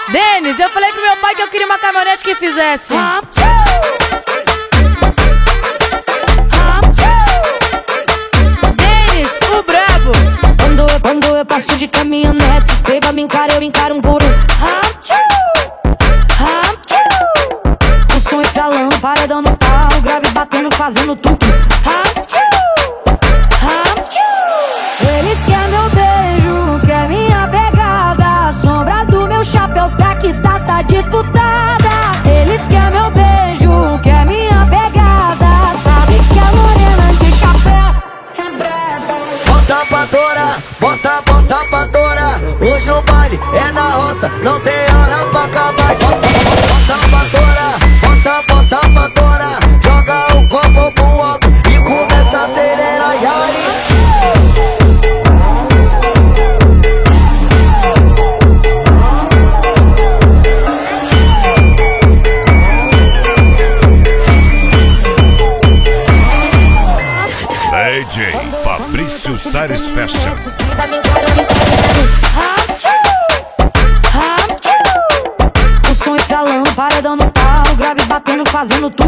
Denis, eu falei pro meu pai que eu queria uma caminhonete que fizesse Denis, o brabo. Quando eu passo de caminhonete, os beba me encara, eu encaro um por um. O som estralando, paredão no pau, grave batendo, fazendo tudo. Eles querem meu beijo, quer minha pegada. A sombra do meu chapéu tá que tá disputada. Eles querem meu beijo, quer minha pegada. Sabe que a morena de chapéu é braba. Bota pra torar, bota pra torar. Hoje o baile é na roça, não tem hora pra acabar. Bota pra torar, bota pra torar. Joga o copo pro alto e começa a acelerar. E aí? DJ Fabrício Sares Fashion. O som estralando, paredão no pau, grave batendo, fazendo tudo.